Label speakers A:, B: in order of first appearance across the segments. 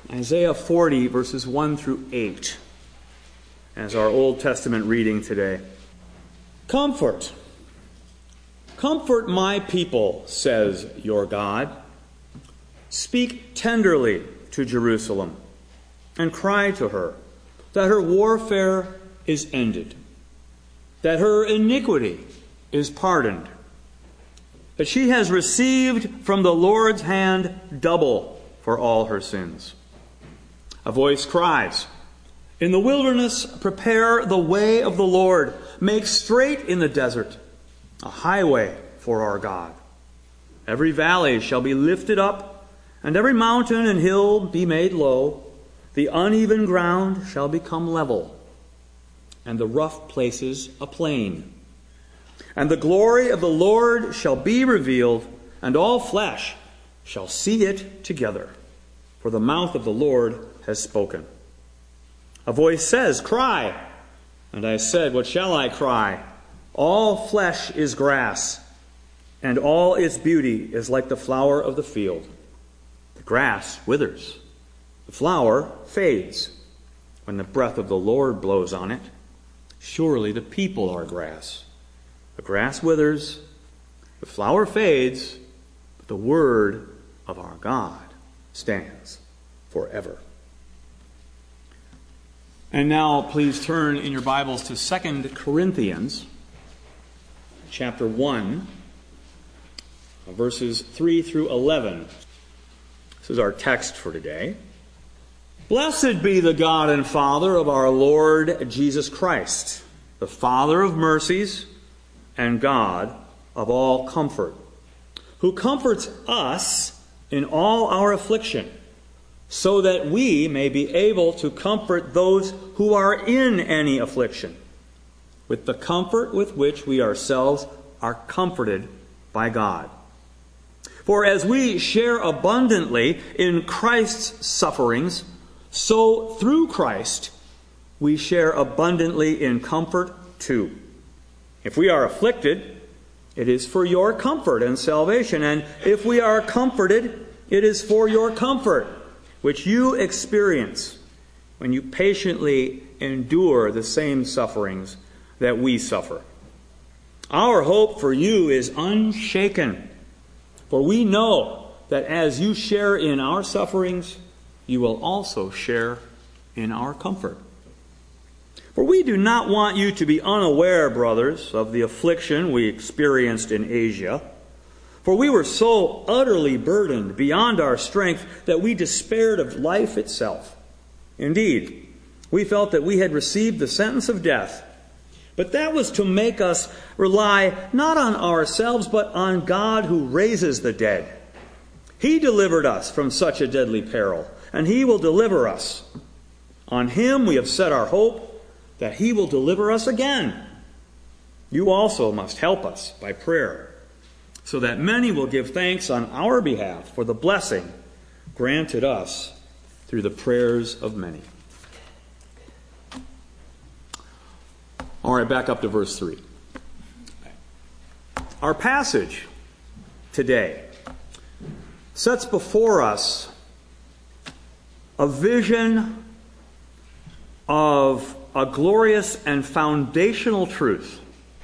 A: Isaiah 40, verses 1 through 8, as our Old Testament reading today. Comfort my people, says your God. Speak tenderly to Jerusalem, and cry to her that her warfare is ended, that her iniquity is pardoned, that she has received from the Lord's hand double for all her sins. A voice cries, "In the wilderness, prepare the way of the Lord. Make straight in the desert a highway for our God. Every valley shall be lifted up, and every mountain and hill be made low. The uneven ground shall become level, and the rough places a plain. And the glory of the Lord shall be revealed, and all flesh shall see it together. For the mouth of the Lord has spoken." A voice says, "Cry." And I said, "What shall I cry? All flesh is grass, and all its beauty is like the flower of the field. The grass withers, the flower fades, when the breath of the Lord blows on it. Surely the people are grass. The grass withers, the flower fades, but the word of our God stands forever." And now please turn in your Bibles to 2 Corinthians chapter 1, verses 3 through 11. This is our text for today. "Blessed be the God and Father of our Lord Jesus Christ, the Father of mercies and God of all comfort, who comforts us in all our affliction, so that we may be able to comfort those who are in any affliction, with the comfort with which we ourselves are comforted by God. For as we share abundantly in Christ's sufferings, so through Christ we share abundantly in comfort too. If we are afflicted, it is for your comfort and salvation, and if we are comforted, it is for your comfort, which you experience when you patiently endure the same sufferings that we suffer. Our hope for you is unshaken, for we know that as you share in our sufferings, you will also share in our comfort. For we do not want you to be unaware, brothers, of the affliction we experienced in Asia. For we were so utterly burdened beyond our strength that we despaired of life itself. Indeed, we felt that we had received the sentence of death. But that was to make us rely not on ourselves, but on God who raises the dead. He delivered us from such a deadly peril, and He will deliver us. On Him we have set our hope that He will deliver us again. You also must help us by prayer, so that many will give thanks on our behalf for the blessing granted us through the prayers of many. All right, back up to verse 3. Our passage today sets before us a vision of a glorious and foundational truth,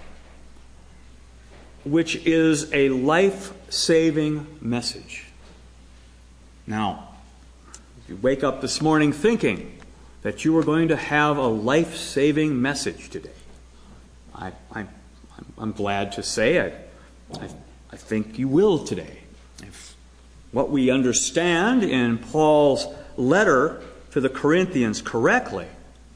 A: which is a life-saving message. Now, if you wake up this morning thinking that you are going to have a life-saving message today, I'm glad to say it. I think you will today. If what we understand in Paul's letter to the Corinthians correctly,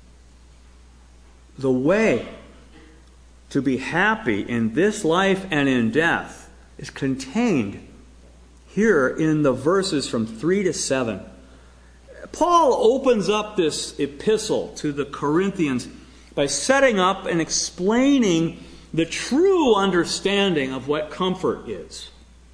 A: the way to be happy in this life and in death is contained here in the verses from 3 to 7. Paul opens up this epistle to the Corinthians by setting up and explaining the true understanding of what comfort is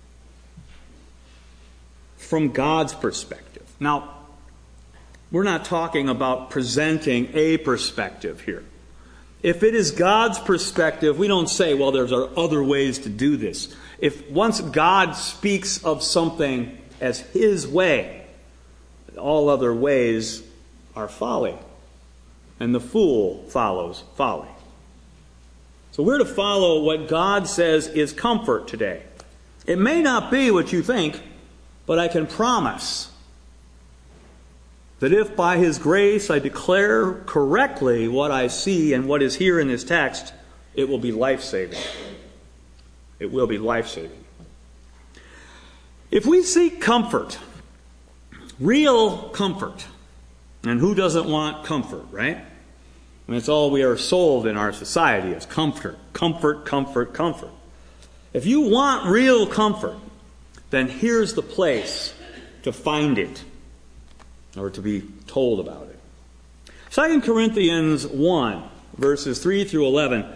A: from God's perspective. Now, we're not talking about presenting a perspective here. If it is God's perspective, we don't say, well, there's other ways to do this. If once God speaks of something as His way, all other ways are folly. And the fool follows folly. So we're to follow what God says is comfort today. It may not be what you think, but I can promise that if by His grace I declare correctly what I see and what is here in this text, it will be life-saving. It will be life-saving. If we seek comfort, real comfort, and who doesn't want comfort, right? I mean, it's all we are sold in our society is comfort, comfort, comfort, comfort. If you want real comfort, then here's the place to find it, or to be told about it. 2 Corinthians 1, verses 3 through 11,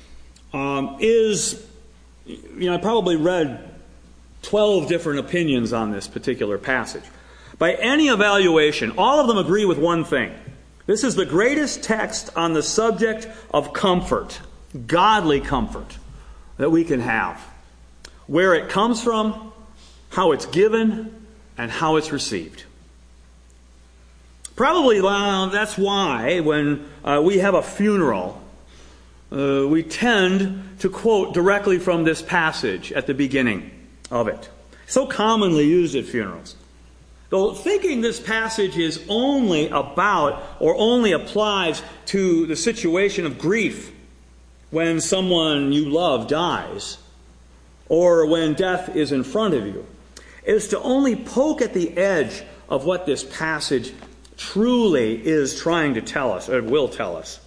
A: I probably read 12 different opinions on this particular passage. By any evaluation, all of them agree with one thing. This is the greatest text on the subject of comfort, godly comfort, that we can have. Where it comes from, how it's given, and how it's received. Probably that's why when we have a funeral, we tend to quote directly from this passage at the beginning of it. So commonly used at funerals. Though thinking this passage is only about or only applies to the situation of grief when someone you love dies or when death is in front of you is to only poke at the edge of what this passage truly is trying to tell us, or will tell us.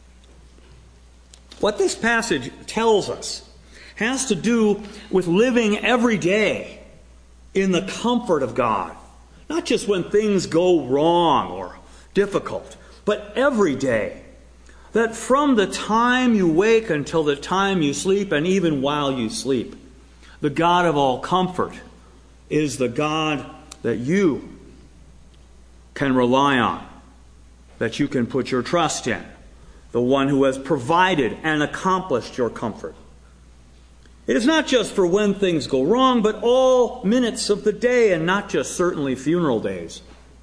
A: What this passage tells us has to do with living every day in the comfort of God. Not just when things go wrong or difficult, but every day. That from the time you wake until the time you sleep, and even while you sleep, the God of all comfort is the God that you can rely on, that you can put your trust in, the one who has provided and accomplished your comfort. It is not just for when things go wrong, but all minutes of the day, and not just certainly funeral days.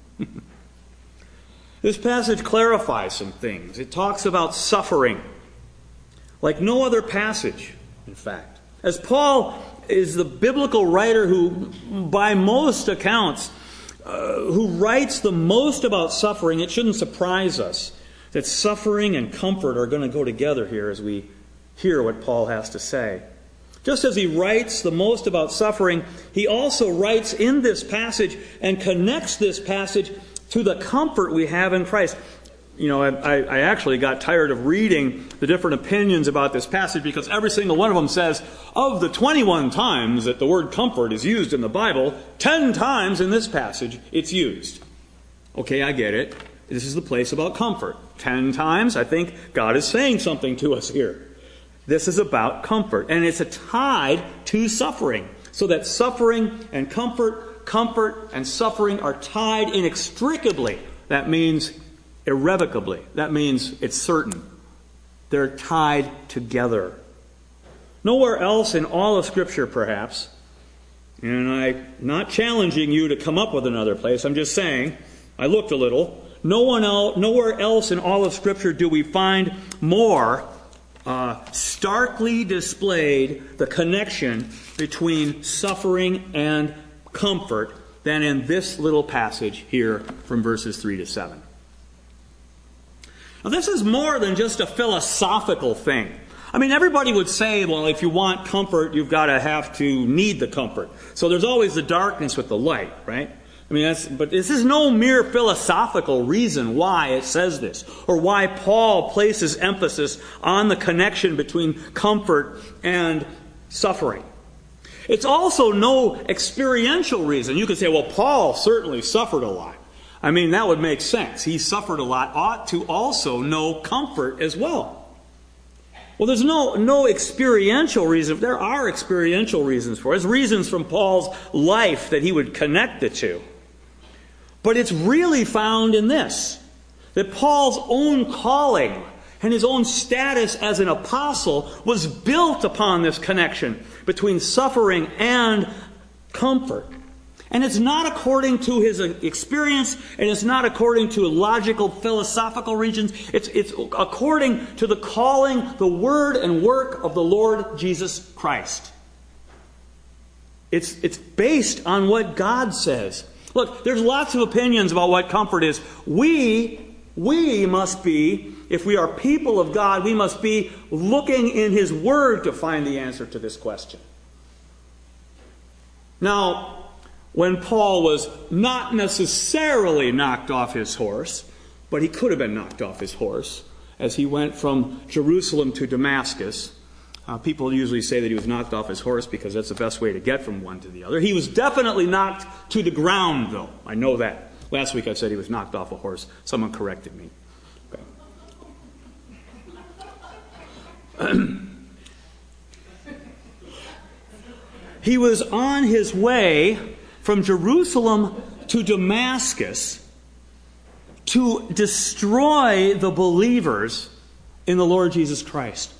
A: This passage clarifies some things. It talks about suffering like no other passage, in fact. As Paul is the biblical writer who, by most accounts, who writes the most about suffering, it shouldn't surprise us that suffering and comfort are going to go together here as we hear what Paul has to say. Just as he writes the most about suffering, he also writes in this passage and connects this passage to the comfort we have in Christ. You know, I actually got tired of reading the different opinions about this passage because every single one of them says, of the 21 times that the word comfort is used in the Bible, 10 times in this passage it's used. Okay, I get it. This is the place about comfort. 10 times, I think God is saying something to us here. This is about comfort, and it's tied to suffering. So that suffering and comfort, comfort and suffering are tied inextricably. That means irrevocably. That means it's certain. They're tied together. Nowhere else in all of Scripture, perhaps, and I'm not challenging you to come up with another place, I'm just saying, I looked a little, nowhere else in all of Scripture do we find more starkly displayed the connection between suffering and comfort than in this little passage here from verses 3 to 7. Now, this is more than just a philosophical thing. I mean, everybody would say, well, if you want comfort, you've got to have to need the comfort. So there's always the darkness with the light, right? I mean, but this is no mere philosophical reason why it says this, or why Paul places emphasis on the connection between comfort and suffering. It's also no experiential reason. You could say, well, Paul certainly suffered a lot. I mean, that would make sense. He suffered a lot, ought to also know comfort as well. Well, there's no experiential reason. There are experiential reasons for it. There's reasons from Paul's life that he would connect the two. But it's really found in this, that Paul's own calling and his own status as an apostle was built upon this connection between suffering and comfort. And it's not according to his experience, and it's not according to logical, philosophical regions. It's according to the calling, the word and work of the Lord Jesus Christ. It's based on what God says. Look, there's lots of opinions about what comfort is. We must be, if we are people of God, we must be looking in His Word to find the answer to this question. Now, when Paul was not necessarily knocked off his horse, but he could have been knocked off his horse as he went from Jerusalem to Damascus. People usually say that he was knocked off his horse because that's the best way to get from one to the other. He was definitely knocked to the ground, though. I know that. Last week I said he was knocked off a horse. Someone corrected me. Okay. He was on his way from Jerusalem to Damascus to destroy the believers in the Lord Jesus Christ.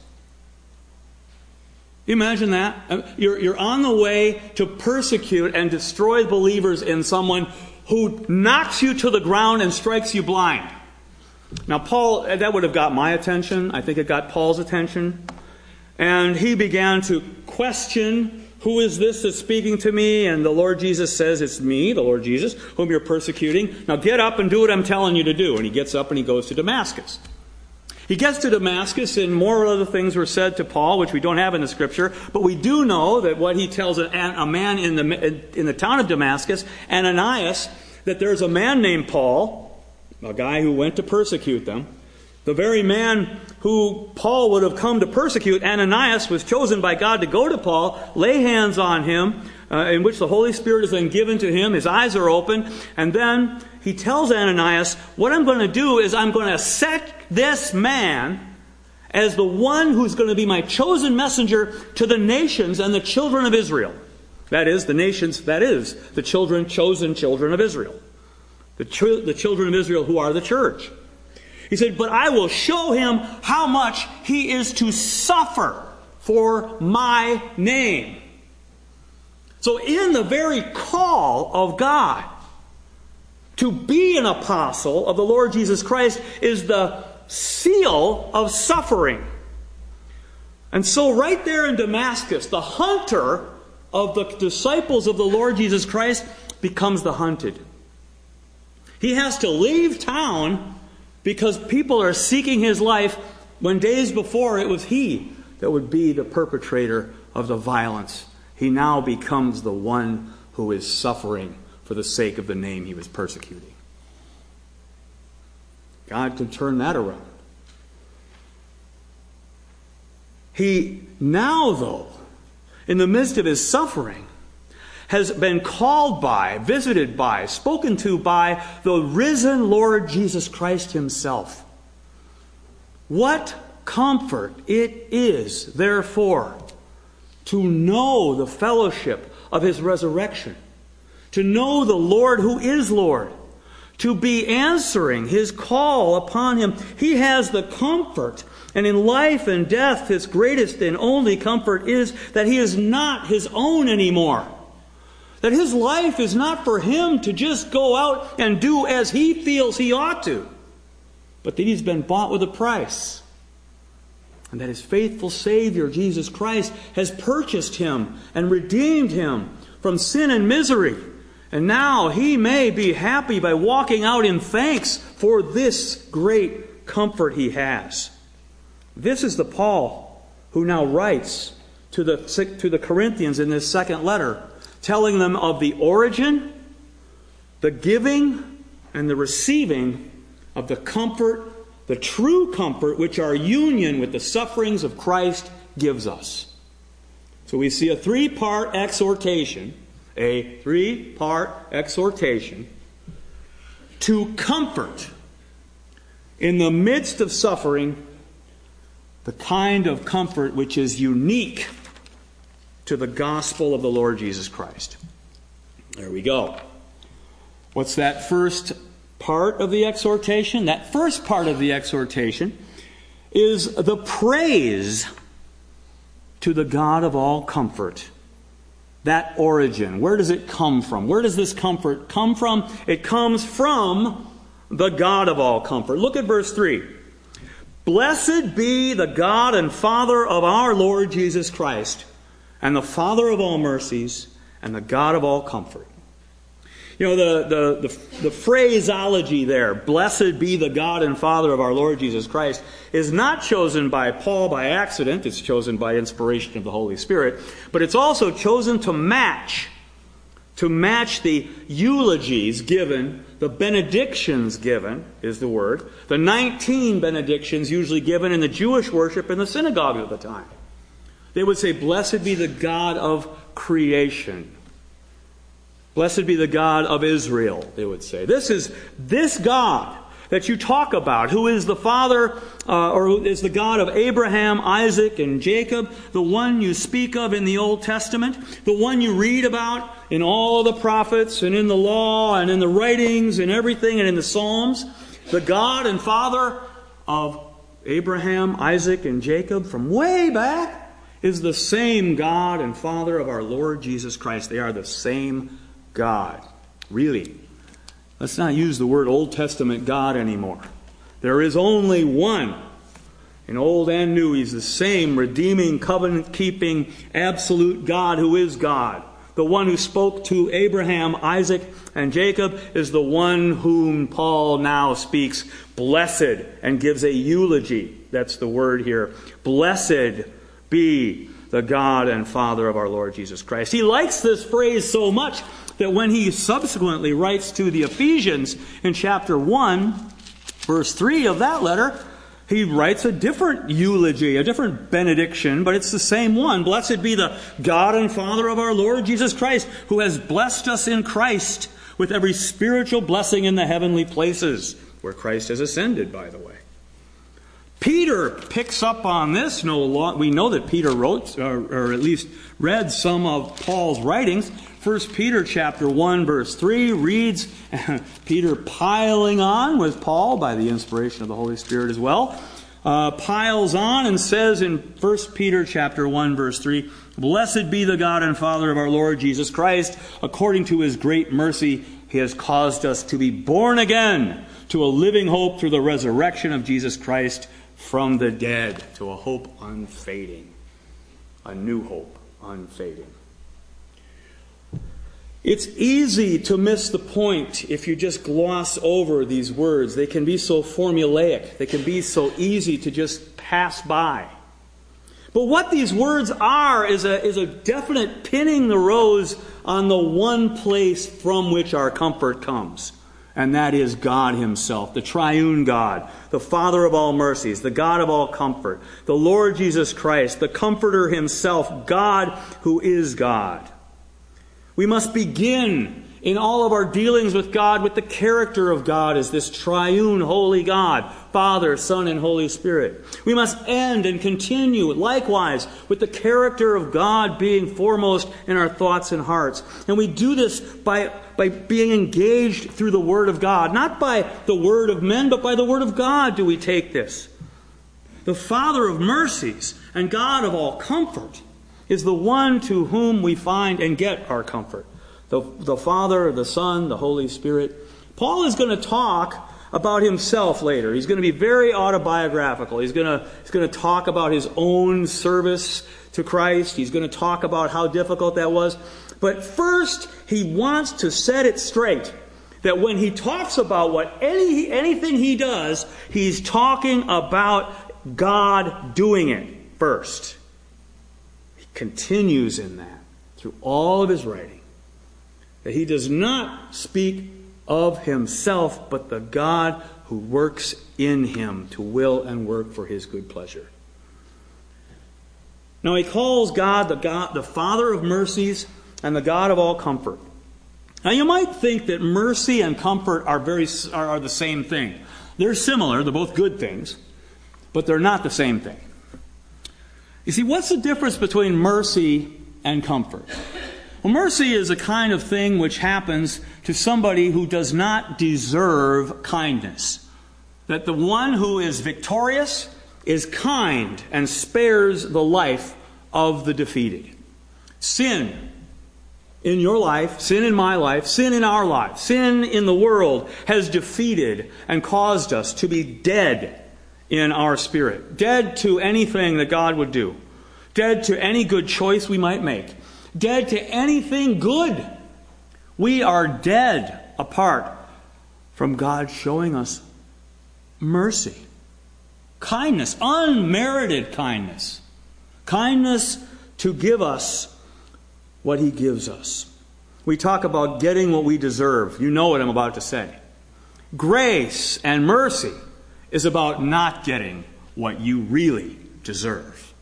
A: You imagine that? You're on the way to persecute and destroy believers in someone who knocks you to the ground and strikes you blind. Now, Paul, that would have got my attention. I think it got Paul's attention. And he began to question, who is this that's speaking to me? And the Lord Jesus says, it's me, the Lord Jesus, whom you're persecuting. Now get up and do what I'm telling you to do. And he gets up and he goes to Damascus. He gets to Damascus, and more other things were said to Paul, which we don't have in the Scripture. But we do know that what he tells a man in the town of Damascus, Ananias, that there's a man named Paul, a guy who went to persecute them. The very man who Paul would have come to persecute, Ananias, was chosen by God to go to Paul, lay hands on him, in which the Holy Spirit is then given to him. His eyes are open. And then he tells Ananias, what I'm going to do is I'm going to set this man as the one who's going to be my chosen messenger to the nations and the children of Israel. That is, the nations, that is, the chosen children of Israel. The children of Israel who are the church. He said, but I will show him how much he is to suffer for my name. So in the very call of God to be an apostle of the Lord Jesus Christ is the seal of suffering. And so right there in Damascus, the hunter of the disciples of the Lord Jesus Christ becomes the hunted. He has to leave town because people are seeking his life when days before it was he that would be the perpetrator of the violence. He now becomes the one who is suffering for the sake of the name he was persecuting. God can turn that around. He now, though, in the midst of his suffering, has been called by, visited by, spoken to by the risen Lord Jesus Christ himself. What comfort it is, therefore, to know the fellowship of his resurrection, to know the Lord who is Lord, to be answering his call upon him. He has the comfort, and in life and death, his greatest and only comfort is that he is not his own anymore. That his life is not for him to just go out and do as he feels he ought to, but that he's been bought with a price. And that his faithful Savior, Jesus Christ, has purchased him and redeemed him from sin and misery. And now he may be happy by walking out in thanks for this great comfort he has. This is the Paul who now writes to the Corinthians in this second letter, telling them of the origin, the giving, and the receiving of the comfort, the true comfort which our union with the sufferings of Christ gives us. So we see a three-part exhortation to comfort in the midst of suffering, the kind of comfort which is unique to the gospel of the Lord Jesus Christ. There we go. What's that first part of the exhortation? That first part of the exhortation is the praise to the God of all comfort that origin. Where does it come from? Where does this comfort come from? It comes from the God of all comfort. Look at verse 3. Blessed be the God and Father of our Lord Jesus Christ, and the Father of all mercies, and the God of all comfort. You know, the phraseology there, blessed be the God and Father of our Lord Jesus Christ, is not chosen by Paul by accident. It's chosen by inspiration of the Holy Spirit. But it's also chosen to match the eulogies given, the benedictions given is the word, the 19 benedictions usually given in the Jewish worship in the synagogue at the time. They would say, blessed be the God of creation. Blessed be the God of Israel, they would say. This God that you talk about, who is the Father, or who is the God of Abraham, Isaac, and Jacob, the one you speak of in the Old Testament, the one you read about in all the prophets, and in the law, and in the writings, and everything, and in the Psalms, the God and Father of Abraham, Isaac, and Jacob from way back, is the same God and Father of our Lord Jesus Christ. They are the same God. Really. Let's not use the word Old Testament God anymore. There is only one. In Old and New, He's the same redeeming, covenant-keeping, absolute God who is God. The one who spoke to Abraham, Isaac, and Jacob is the one whom Paul now speaks blessed and gives a eulogy. That's the word here. Blessed be the God and Father of our Lord Jesus Christ. He likes this phrase so much that when he subsequently writes to the Ephesians in chapter 1, verse 3 of that letter, he writes a different eulogy, a different benediction, but it's the same one. Blessed be the God and Father of our Lord Jesus Christ, who has blessed us in Christ with every spiritual blessing in the heavenly places, where Christ has ascended, by the way. Peter picks up on this. We know that Peter wrote, or at least read some of Paul's writings. 1 Peter chapter 1, verse 3 reads Peter piling on with Paul by the inspiration of the Holy Spirit as well. Piles on and says in 1 Peter chapter 1, verse 3, Blessed be the God and Father of our Lord Jesus Christ. According to His great mercy, He has caused us to be born again to a living hope through the resurrection of Jesus Christ from the dead, to a hope unfading, a new hope unfading. It's easy to miss the point if you just gloss over these words. They can be so formulaic. They can be so easy to just pass by. But what these words are is a definite pinning the rose on the one place from which our comfort comes. And that is God Himself, the triune God, the Father of all mercies, the God of all comfort, the Lord Jesus Christ, the Comforter Himself, God who is God. We must begin in all of our dealings with God with the character of God as this triune holy God, Father, Son, and Holy Spirit. We must end and continue likewise with the character of God being foremost in our thoughts and hearts. And we do this by being engaged through the Word of God. Not by the word of men, but by the Word of God do we take this. The Father of mercies and God of all comfort is the one to whom we find and get our comfort. The Father, the Son, the Holy Spirit. Paul is going to talk about himself later. He's going to be very autobiographical. He's going to talk about his own service to Christ. He's going to talk about how difficult that was. But first, he wants to set it straight that when he talks about anything he does, he's talking about God doing it first. He continues in that through all of his writing. That he does not speak of himself, but the God who works in him to will and work for his good pleasure. Now he calls God the Father of mercies and the God of all comfort. Now you might think that mercy and comfort are the same thing. They're similar, they're both good things, but they're not the same thing. You see, what's the difference between mercy and comfort? Well, mercy is a kind of thing which happens to somebody who does not deserve kindness. That the one who is victorious is kind and spares the life of the defeated. Sin in your life, sin in my life, sin in our lives, sin in the world has defeated and caused us to be dead in our spirit. Dead to anything that God would do. Dead to any good choice we might make. Dead to anything good. We are dead apart from God showing us mercy. Kindness, unmerited kindness. Kindness to give us what He gives us. We talk about getting what we deserve. You know what I'm about to say. Grace and mercy is about not getting what you really deserve.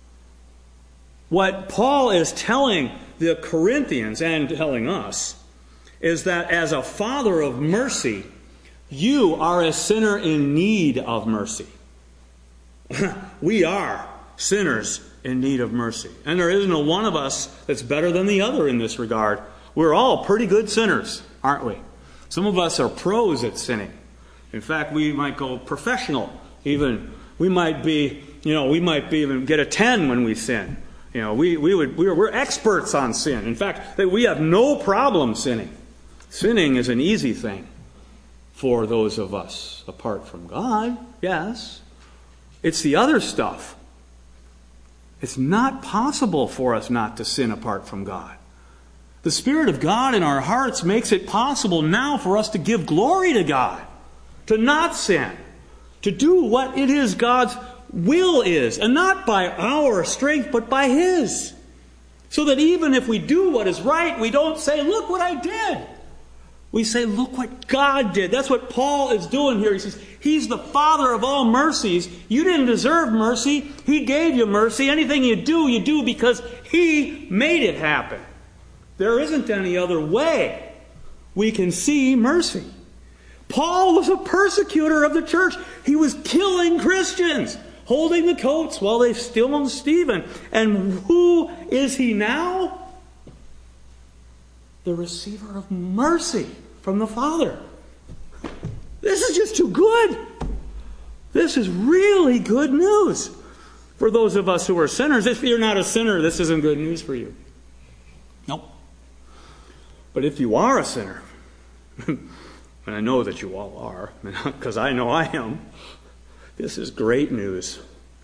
A: What Paul is telling the Corinthians and telling us is that as a father of mercy, you are a sinner in need of mercy. We are sinners in need of mercy. And there isn't a one of us that's better than the other in this regard. We're all pretty good sinners, aren't we? Some of us are pros at sinning. In fact, we might go professional. Even we might be even get a 10 when we sin. We're experts on sin. In fact, we have no problem sinning. Sinning is an easy thing for those of us apart from God. Yes. It's the other stuff. It's not possible for us not to sin apart from God. The Spirit of God in our hearts makes it possible now for us to give glory to God, to not sin, to do what it is God's will is, and not by our strength, but by His. So that even if we do what is right, we don't say, look what I did. We say, look what God did. That's what Paul is doing here. He says, He's the Father of all mercies. You didn't deserve mercy. He gave you mercy. Anything you do because He made it happen. There isn't any other way we can see mercy. Paul was a persecutor of the church. He was killing Christians, holding the coats while they stoned Stephen. And who is he now? The receiver of mercy from the Father. This is just too good. This is really good news for those of us who are sinners. If you're not a sinner, this isn't good news for you. Nope. But if you are a sinner, and I know that you all are, because I know I am, this is great news.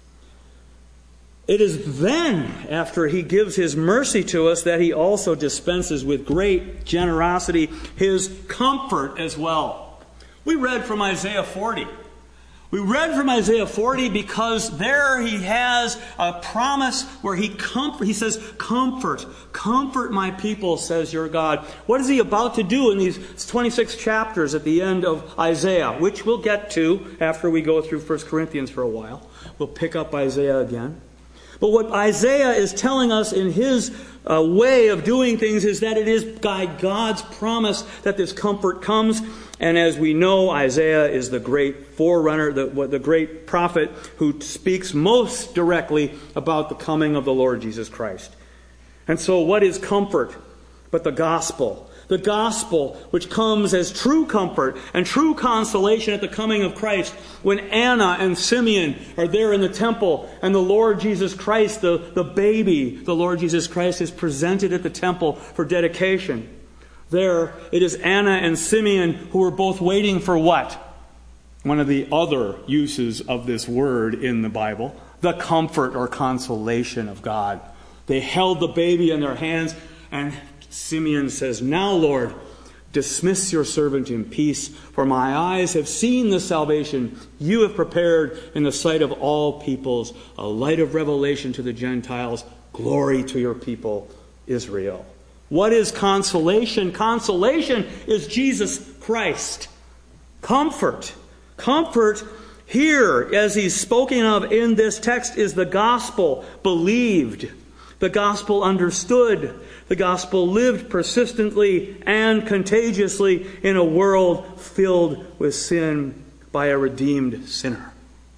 A: It is then, after He gives His mercy to us, that He also dispenses with great generosity His comfort as well. We read from Isaiah 40. We read from Isaiah 40 because there He has a promise where He says, comfort my people, says your God. What is He about to do in these 26 chapters at the end of Isaiah, which we'll get to after we go through 1 Corinthians for a while. We'll pick up Isaiah again. But what Isaiah is telling us in his way of doing things is that it is by God's promise that this comfort comes. And as we know, Isaiah is the great forerunner, the great prophet who speaks most directly about the coming of the Lord Jesus Christ. And so what is comfort but the gospel? The gospel which comes as true comfort and true consolation at the coming of Christ when Anna and Simeon are there in the temple and the Lord Jesus Christ, the baby, the Lord Jesus Christ is presented at the temple for dedication. There, it is Anna and Simeon who are both waiting for what? One of the other uses of this word in the Bible, the comfort or consolation of God. They held the baby in their hands, and Simeon says, now, Lord, dismiss your servant in peace, for my eyes have seen the salvation you have prepared in the sight of all peoples, a light of revelation to the Gentiles, glory to your people, Israel. What is consolation? Consolation is Jesus Christ. Comfort. Comfort here, as he's spoken of in this text, is the gospel believed, the gospel understood, the gospel lived persistently and contagiously in a world filled with sin by a redeemed sinner.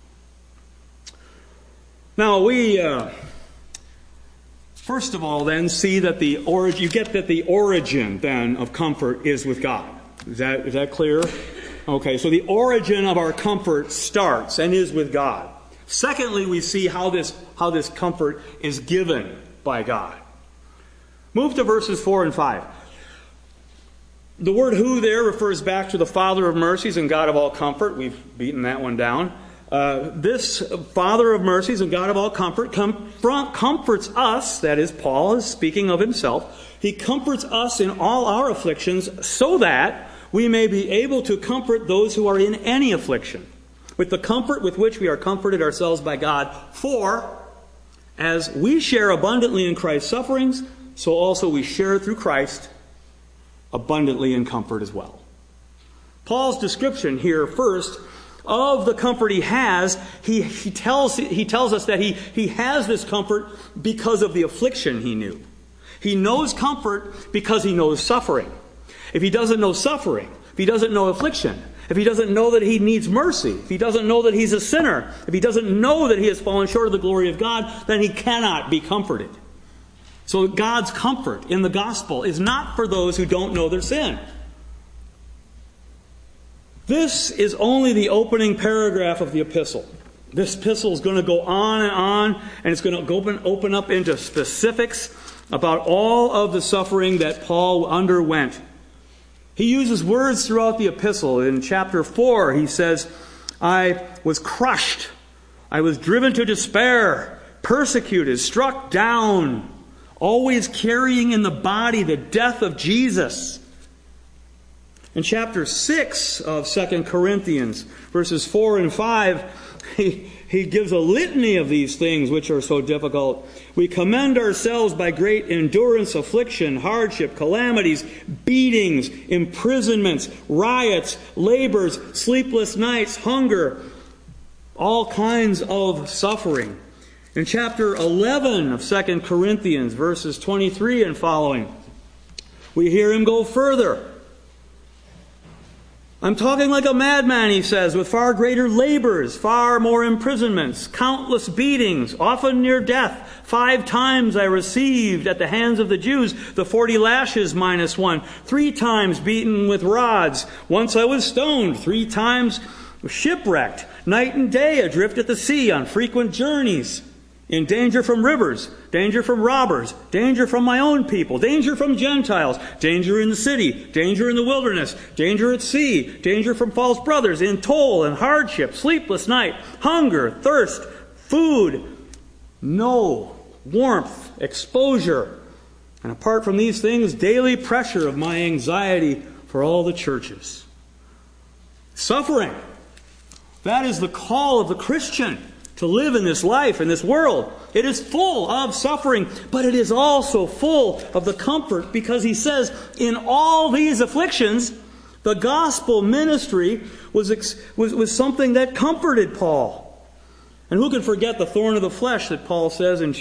A: Now we first of all then see that the origin then of comfort is with God. Is that clear? Okay, so the origin of our comfort starts and is with God. Secondly, we see how this comfort is given by God. Move to verses 4 and 5. The word who there refers back to the Father of mercies and God of all comfort. We've beaten that one down. This Father of mercies and God of all comfort comforts us, that is, Paul is speaking of himself. He comforts us in all our afflictions so that we may be able to comfort those who are in any affliction, with the comfort with which we are comforted ourselves by God. For as we share abundantly in Christ's sufferings, so also we share through Christ abundantly in comfort as well. Paul's description here first of the comfort he has, he tells us that he has this comfort because of the affliction he knew. He knows comfort because he knows suffering. If he doesn't know suffering, if he doesn't know affliction, if he doesn't know that he needs mercy, if he doesn't know that he's a sinner, if he doesn't know that he has fallen short of the glory of God, then he cannot be comforted. So God's comfort in the gospel is not for those who don't know their sin. This is only the opening paragraph of the epistle. This epistle is going to go on, and it's going to open up into specifics about all of the suffering that Paul underwent. He uses words throughout the epistle. In chapter 4, he says, I was crushed, I was driven to despair, persecuted, struck down, always carrying in the body the death of Jesus. In chapter 6 of 2 Corinthians, verses 4 and 5, he gives a litany of these things which are so difficult. We commend ourselves by great endurance, affliction, hardship, calamities, beatings, imprisonments, riots, labors, sleepless nights, hunger, all kinds of suffering. In chapter 11 of 2 Corinthians, verses 23 and following, we hear him go further. I'm talking like a madman, he says, with far greater labors, far more imprisonments, countless beatings, often near death. 5 times I received at the hands of the Jews the 40 lashes minus 1. 3 times beaten with rods. Once I was stoned. 3 times shipwrecked. Night and day adrift at the sea on frequent journeys. In danger from rivers, danger from robbers, danger from my own people, danger from Gentiles, danger in the city, danger in the wilderness, danger at sea, danger from false brothers, in toil and hardship, sleepless night, hunger, thirst, food, no warmth, exposure, and apart from these things, daily pressure of my anxiety for all the churches. Suffering. That is the call of the Christian. To live in this life, in this world. It is full of suffering, but it is also full of the comfort, because he says, in all these afflictions, the gospel ministry was something that comforted Paul. And who can forget the thorn of the flesh that Paul says in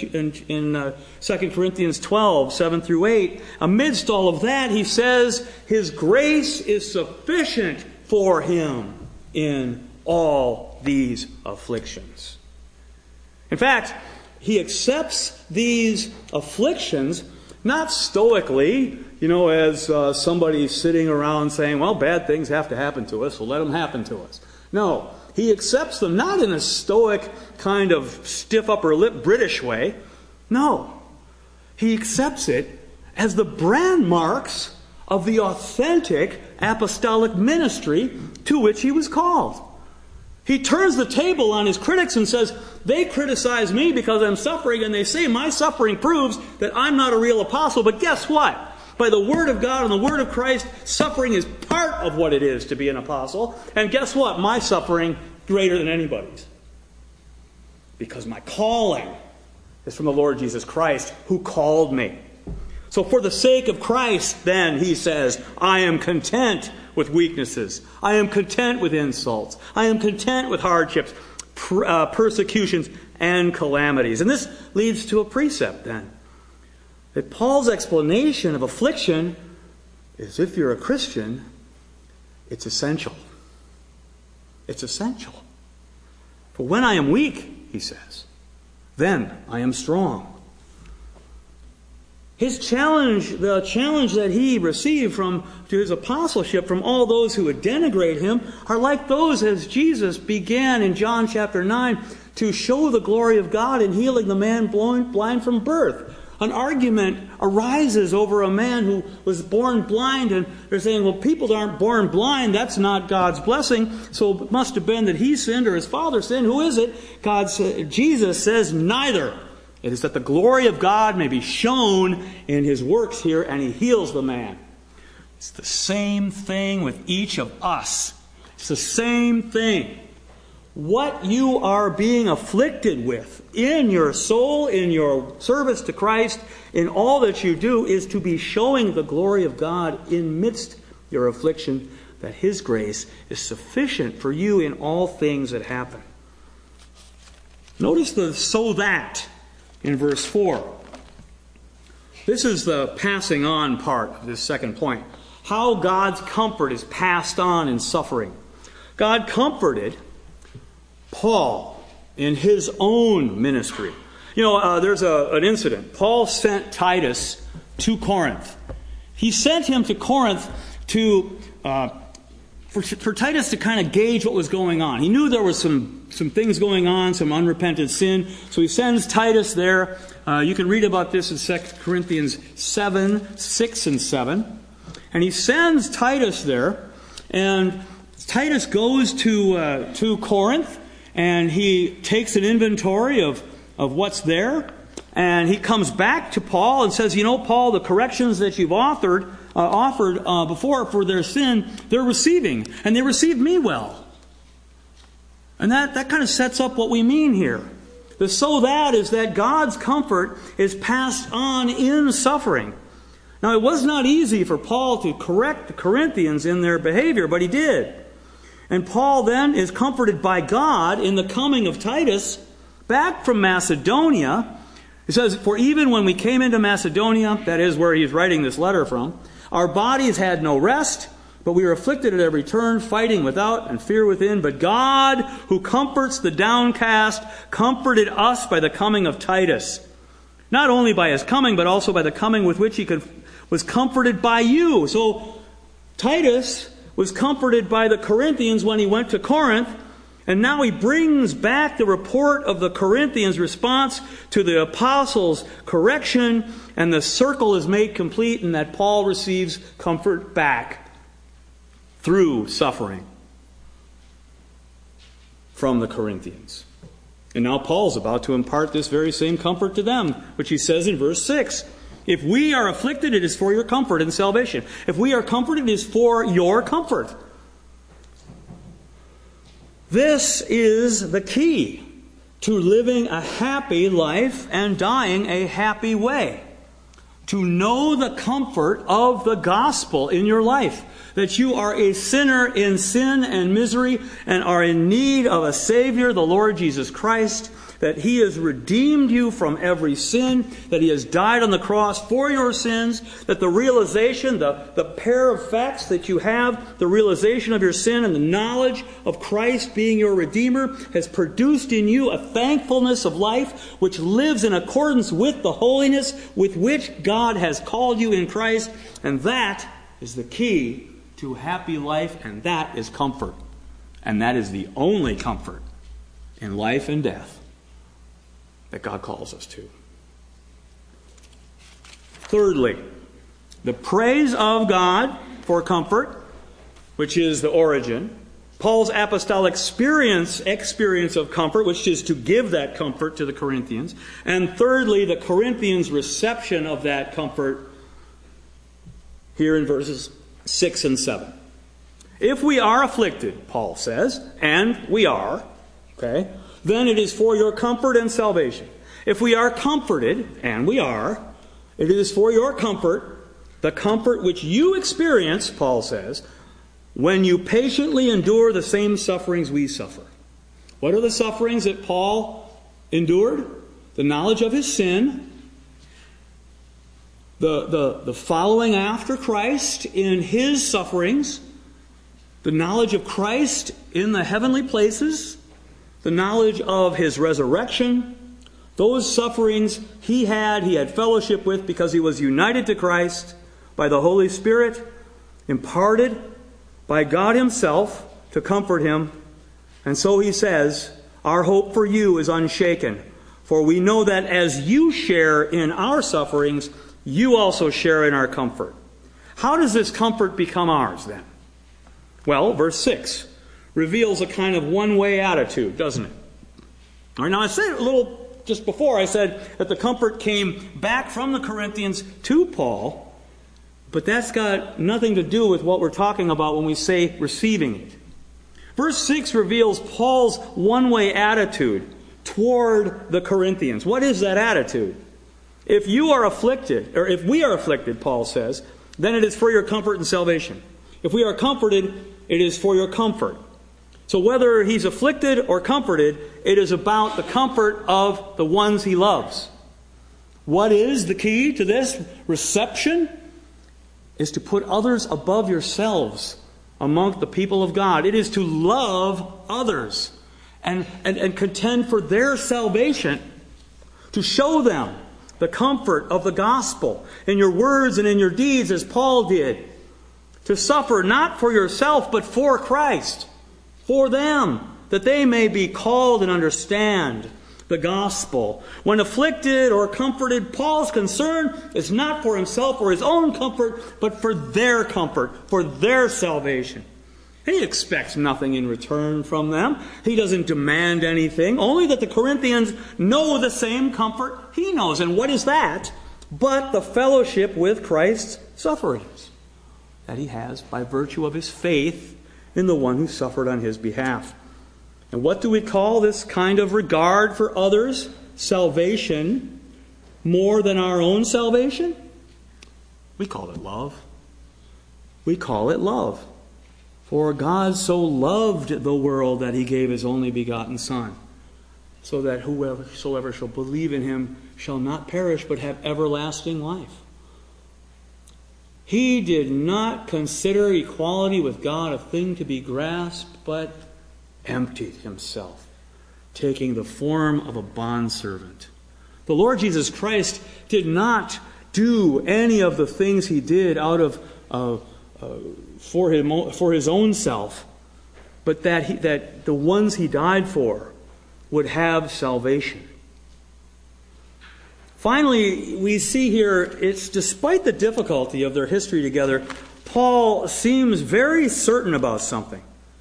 A: 2 Corinthians 12, 7 through 8. Amidst all of that, he says, his grace is sufficient for him in all these afflictions. In fact, he accepts these afflictions not stoically, as somebody sitting around saying, well, bad things have to happen to us, so let them happen to us. No, he accepts them not in a stoic kind of stiff upper lip British way. No, he accepts it as the brand marks of the authentic apostolic ministry to which he was called. He turns the table on his critics and says, they criticize me because I'm suffering, and they say my suffering proves that I'm not a real apostle. But guess what? By the Word of God and the Word of Christ, suffering is part of what it is to be an apostle. And guess what? My suffering is greater than anybody's. Because my calling is from the Lord Jesus Christ, who called me. So for the sake of Christ, then, he says, I am content with weaknesses. I am content with insults. I am content with hardships, persecutions, and calamities. And this leads to a precept, then, that Paul's explanation of affliction is, if you're a Christian, it's essential. It's essential. For when I am weak, he says, then I am strong. His challenge, the challenge that he received to his apostleship from all those who would denigrate him, are like those as Jesus began in John chapter 9 to show the glory of God in healing the man blind from birth. an argument arises over a man who was born blind, and they're saying, well, people aren't born blind. That's not God's blessing. So it must have been that he sinned or his father sinned. Who is it? Jesus says neither. It is that the glory of God may be shown in his works here, and he heals the man. It's the same thing with each of us. It's the same thing. What you are being afflicted with in your soul, in your service to Christ, in all that you do, is to be showing the glory of God in midst your affliction, that his grace is sufficient for you in all things that happen. Notice the "so that" in verse 4. This is the passing on part of this second point. How God's comfort is passed on in suffering. God comforted Paul in his own ministry. There's an incident. Paul sent Titus to Corinth. He sent him to Corinth for Titus to kind of gauge what was going on. He knew there was some things going on, some unrepentant sin. So he sends Titus there. You can read about this in 2 Corinthians 7, 6 and 7. And he sends Titus there. And Titus goes to Corinth. And he takes an inventory of what's there. And he comes back to Paul and says, Paul, the corrections that you've offered before for their sin, they're receiving. And they received me well. And that kind of sets up what we mean here. The "so that" is that God's comfort is passed on in suffering. Now, it was not easy for Paul to correct the Corinthians in their behavior, but he did. And Paul then is comforted by God in the coming of Titus back from Macedonia. He says, "For even when we came into Macedonia," that is where he's writing this letter from, "our bodies had no rest, but we were afflicted at every turn, fighting without and fear within. But God, who comforts the downcast, comforted us by the coming of Titus. Not only by his coming, but also by the coming with which he was comforted by you." So Titus was comforted by the Corinthians when he went to Corinth, and now he brings back the report of the Corinthians' response to the apostles' correction, and the circle is made complete in that Paul receives comfort back through suffering from the Corinthians. And now Paul's about to impart this very same comfort to them, which he says in verse 6. If we are afflicted, it is for your comfort and salvation. If we are comforted, it is for your comfort. This is the key to living a happy life and dying a happy way. To know the comfort of the gospel in your life. That you are a sinner in sin and misery and are in need of a Savior, the Lord Jesus Christ. That He has redeemed you from every sin, that He has died on the cross for your sins, that the realization, the pair of facts that you have, the realization of your sin and the knowledge of Christ being your Redeemer, has produced in you a thankfulness of life which lives in accordance with the holiness with which God has called you in Christ. And that is the key to a happy life, and that is comfort. And that is the only comfort in life and death that God calls us to. Thirdly, the praise of God for comfort, which is the origin. Paul's apostolic experience of comfort, which is to give that comfort to the Corinthians. And thirdly, the Corinthians' reception of that comfort here in verses 6 and 7. If we are afflicted, Paul says, and we are, okay, then it is for your comfort and salvation. If we are comforted, and we are, it is for your comfort, the comfort which you experience, Paul says, when you patiently endure the same sufferings we suffer. What are the sufferings that Paul endured? The knowledge of his sin, the following after Christ in his sufferings, the knowledge of Christ in the heavenly places, the knowledge of his resurrection. Those sufferings he had fellowship with because he was united to Christ by the Holy Spirit, imparted by God himself to comfort him. And so he says, our hope for you is unshaken, For we know that as you share in our sufferings, you also share in our comfort. How does this comfort become ours then? Well, verse 6 reveals a kind of one-way attitude, doesn't it? All right, now I said a little just before, I said that the comfort came back from the Corinthians to Paul, but that's got nothing to do with what we're talking about when we say receiving it. Verse 6 reveals Paul's one-way attitude toward the Corinthians. What is that attitude? If you are afflicted, or if we are afflicted, Paul says, then it is for your comfort and salvation. If we are comforted, it is for your comfort. So whether he's afflicted or comforted, it is about the comfort of the ones he loves. What is the key to this reception? Is to put others above yourselves among the people of God. It is to love others and contend for their salvation, to show them the comfort of the gospel in your words and in your deeds, as Paul did. To suffer not for yourself, but for Christ, for them, that they may be called and understand the gospel. When afflicted or comforted, Paul's concern is not for himself or his own comfort, but for their comfort, for their salvation. He expects nothing in return from them. He doesn't demand anything, only that the Corinthians know the same comfort he knows. And what is that? But the fellowship with Christ's sufferings that he has by virtue of his faith in the one who suffered on his behalf. And what do we call this kind of regard for others' salvation more than our own salvation? We call it love. We call it love. For God so loved the world that he gave his only begotten Son, so that whosoever shall believe in him shall not perish but have everlasting life. He did not consider equality with God a thing to be grasped, but emptied himself, taking the form of a bondservant. The Lord Jesus Christ did not do any of the things he did out of for his own self, but that the ones he died for would have salvation. Finally, we see here, it's despite the difficulty of their history together, Paul seems very certain about something.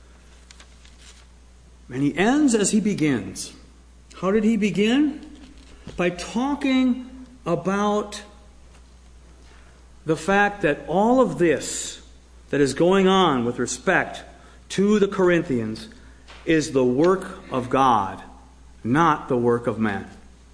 A: And he ends as he begins. How did he begin? By talking about the fact that all of this that is going on with respect to the Corinthians is the work of God, not the work of man.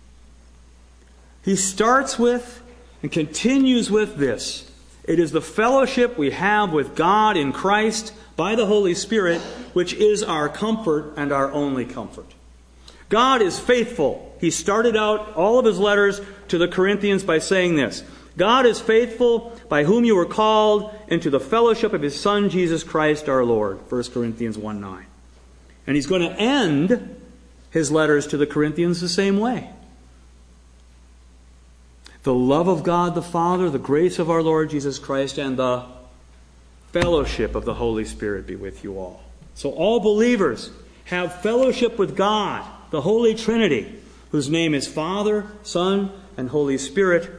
A: He starts with and continues with this. It is the fellowship we have with God in Christ by the Holy Spirit, which is our comfort and our only comfort. God is faithful. He started out all of his letters to the Corinthians by saying this: God is faithful, by whom you were called into the fellowship of his Son, Jesus Christ our Lord. 1 Corinthians 1:9. And he's going to end his letters to the Corinthians the same way. The love of God the Father, the grace of our Lord Jesus Christ, and the fellowship of the Holy Spirit be with you all. So all believers have fellowship with God, the Holy Trinity, whose name is Father, Son, and Holy Spirit.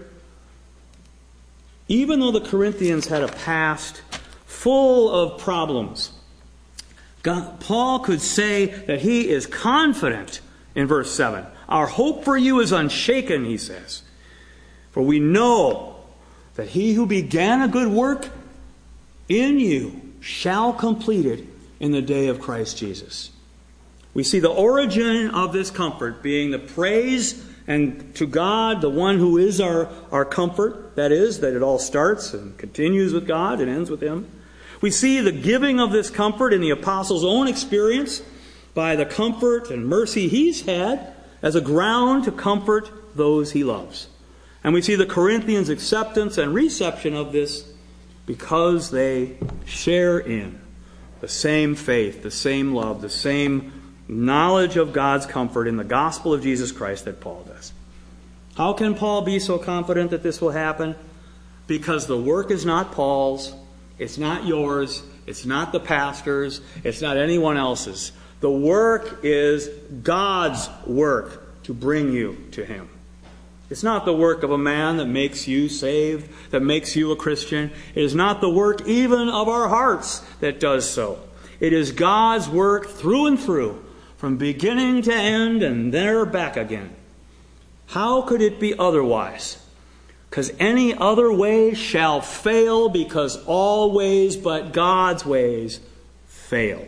A: Even though the Corinthians had a past full of problems, Paul could say that he is confident in verse 7. Our hope for you is unshaken, he says. For we know that he who began a good work in you shall complete it in the day of Christ Jesus. We see the origin of this comfort being the praise and to God, the one who is our comfort. That is, that it all starts and continues with God and ends with him. We see the giving of this comfort in the apostle's own experience by the comfort and mercy he's had as a ground to comfort those he loves. And we see the Corinthians' acceptance and reception of this because they share in the same faith, the same love, the same knowledge of God's comfort in the gospel of Jesus Christ that Paul does. How can Paul be so confident that this will happen? Because the work is not Paul's, it's not yours, it's not the pastor's, it's not anyone else's. The work is God's work. to bring you to Him. It's not the work of a man that makes you saved, that makes you a Christian. It is not the work even of our hearts that does so. It is God's work through and through, from beginning to end and there back again. How could it be otherwise? Because any other way shall fail, because all ways but God's ways fail.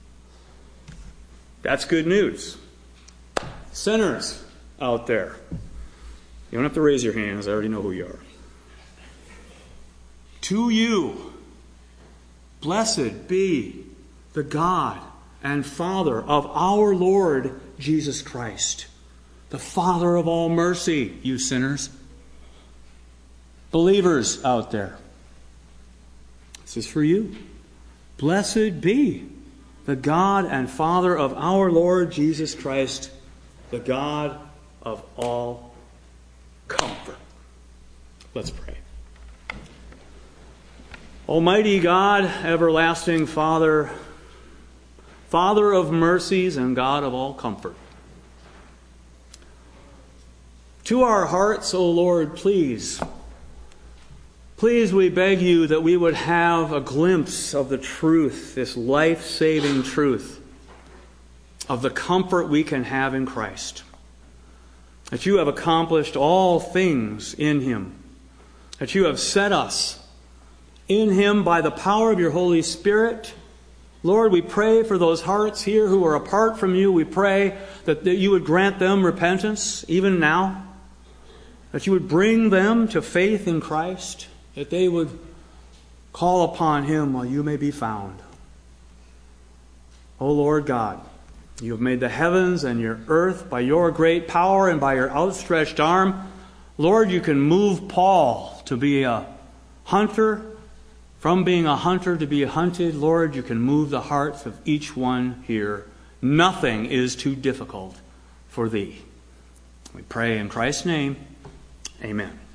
A: That's good news. Sinners out there, you don't have to raise your hands. I already know who you are. To you, blessed be the God and Father of our Lord Jesus Christ, the Father of all mercy, you sinners. Believers out there, this is for you. Blessed be the God and Father of our Lord Jesus Christ, the God of all comfort. Let's pray. Almighty God, everlasting Father, Father of mercies and God of all comfort. To our hearts, O Lord, please, we beg you that we would have a glimpse of the truth, this life-saving truth, of the comfort we can have in Christ. That you have accomplished all things in Him. That you have set us in Him by the power of your Holy Spirit. Lord, we pray for those hearts here who are apart from you. We pray that you would grant them repentance even now. That you would bring them to faith in Christ. That they would call upon Him while you may be found. O Lord God, you have made the heavens and your earth by your great power and by your outstretched arm. Lord, you can move Paul to be a hunter. From being a hunter to be hunted, Lord, you can move the hearts of each one here. Nothing is too difficult for thee. We pray in Christ's name. Amen.